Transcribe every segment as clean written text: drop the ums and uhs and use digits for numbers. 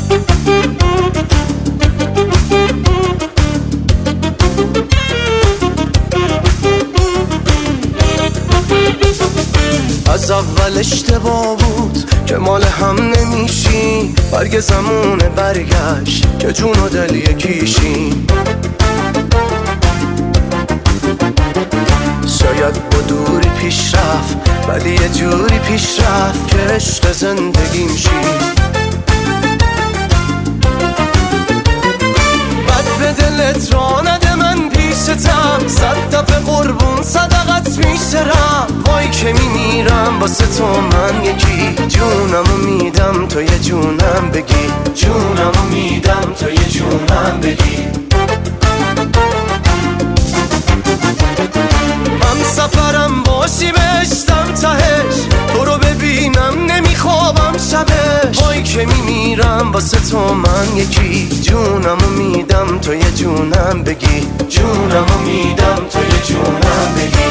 از اول اشتباه بود که مال هم نمیشیم، برگ زمونه برگشت که جون و دل یکیشیم. شاید با دوری پیش رفت ولی یه جوری پیش رفت که عشق زندگیم شی. بد به دلت را نده من پیشتم، 100 دفعه قربون صدقت میشرم. وای که میمیرم واسه تو من یکی، جونمو میدم تو یه جونم بگی، جونمو میدم تو یه جونم بگی. من سفرم باشی بهشتم تهش، تو رو ببینم نمیخوابم شبش. وای که میمیرم واسه تو من یکی، جونمو میدم تو یه جونم بگی، جونمو میدم تو یه جونم بگی.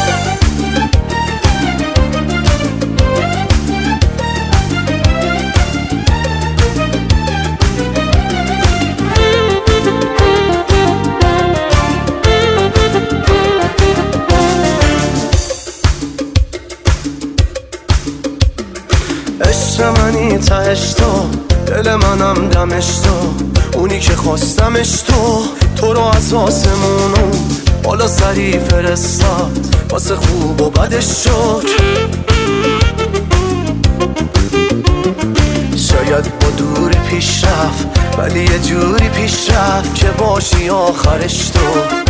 عشق منی تهش تو، دل منم دمش تو، اونی که خواستمش تو رو از آسمونو بالا سری فرستاد، واسه خوب و بدش شد. شاید با دوری پیش رفت ولی یه جوری پیش رفت که باشی آخرش تو.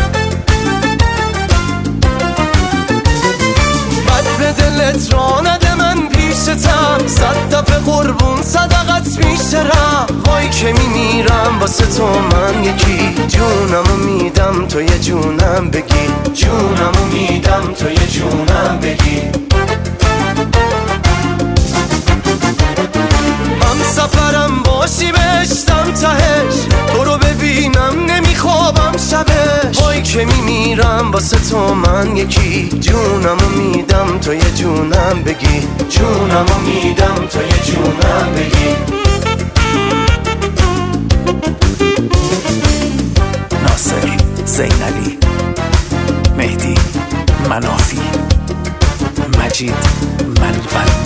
بد به دلت را نده من پیشتم، 100 دفعه قربون صدقت میشرم. وای که میمیرم واسه تو من یکی، جونمو میدم تو یه جونم بگی، جونمو میدم تو یه جونم بگی. هم سفرم باشی بهشتم تهش، تو رو ببینم نمیخوابم شبش. وای که میمیرم واسه تو من یکی، جونمو میدم تو یه جونم بگی، جونمو میدم تو یه جونم بگی. ناصر زینعلی، مهدی منافی، مجید منول.